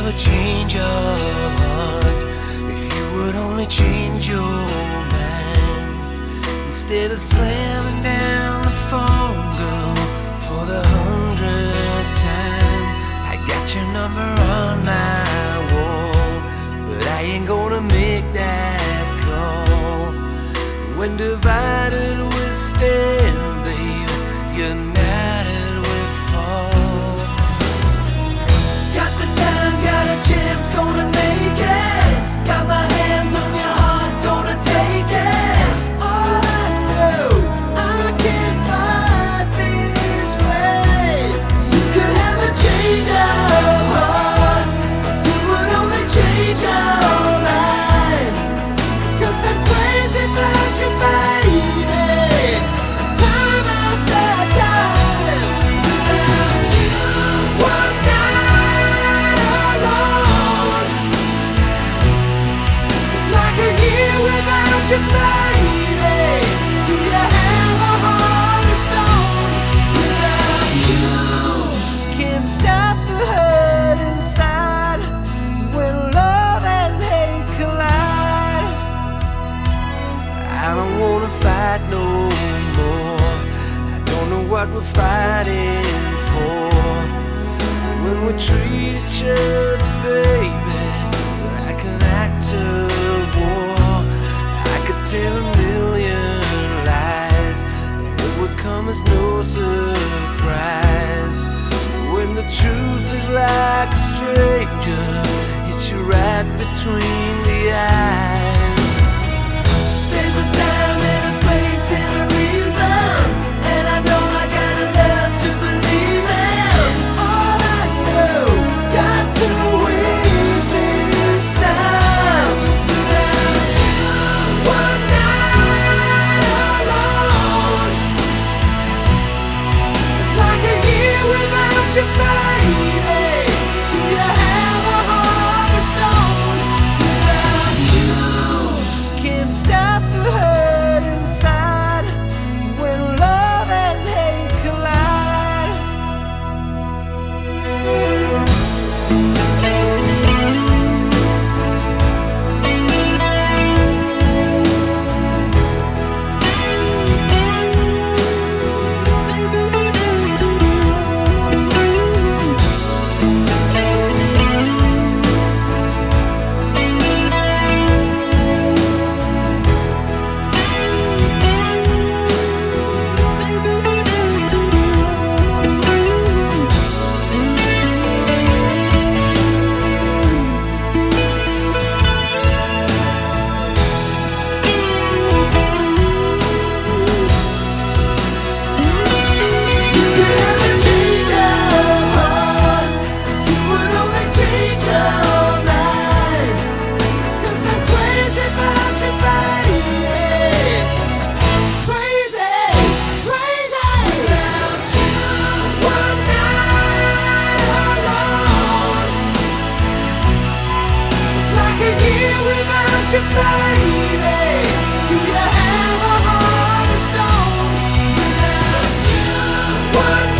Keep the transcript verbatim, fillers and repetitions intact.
ever change your heart, if you would only change your mind, instead of slamming down the phone, girl, for the hundredth time. I got your number on my wall, but I ain't gonna make that call. When divided we stand, baby, united we fall. Got the time, got a chance, gonna make it. Got my hands on your heart, gonna take it. All I know, I can't fight this way. You could have a change of heart, if you would only change your mind. Cause I'm crazy about you, baby, time after time. Without you, one night alone, it's like a year without you, baby. Do you have a heart of stone? Without you, can't stop the hurt inside when love and hate collide. I don't wanna fight no more, I don't know what we're fighting for. When we treat each other, baby, like an act of war, I could tell a million lies, and it would come as no surprise. When the truth is like a stranger, hits you right between the eyes. There's a time and a place and a reason, and I know I gotta love to believe in. All I know, got to win this time. Without you, one night alone, it's like a year without you, baby. Do you have a heart of stone? Without you, can't stop the hurt inside when love and hate collide. You could have a change of heart, if you would only change your mind. Cause I'm crazy about you, baby, crazy, crazy. Without you, one night alone, it's like a year without you, baby. Do you have a heart of stone? Without you, one